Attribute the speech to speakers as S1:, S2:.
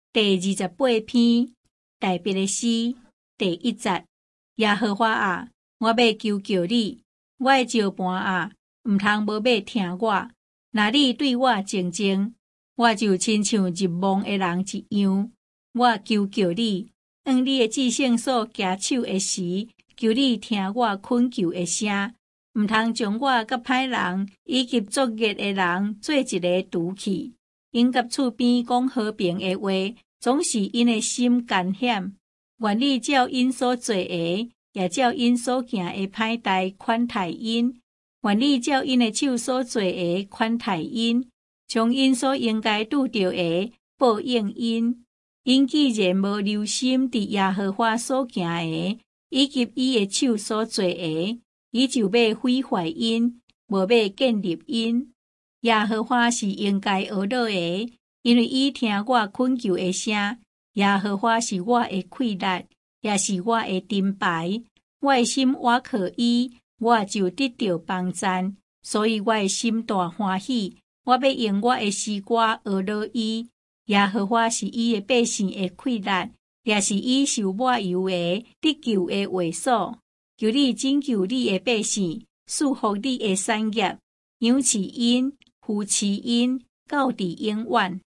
S1: 第28篇大别的诗第1节。耶和华啊，我要求求你，我的石盘啊，毋通无要听我。若你对我静静，我就亲像入梦的人一样。我求求你，当你的至圣所举手的时，求你听我恳求的声，毋通将我甲歹人以及作恶的人做一个除去。因甲厝边讲和平的话，总是因的心艰险。愿你照因所做的，也照因所行的歹代款待因。愿你照因的手所做的款待因，从因所应该拄着的报应因。因既然无留心伫耶和华所行的，以及伊的手所做的，伊就要毁坏因，无要建立因。耶和华是应该学乐的，因为伊听我恳求的声。耶和华是我的气力，也是我的盾牌。我的心倚靠伊，我就得到帮助，所以我的心大欢喜。我要用我的诗歌学乐伊。耶和华是伊的百姓的气力，也是伊受抹油的得救的会所。求你拯救你的百姓，束缚你的产业，养饲因，扶持因，到底永远。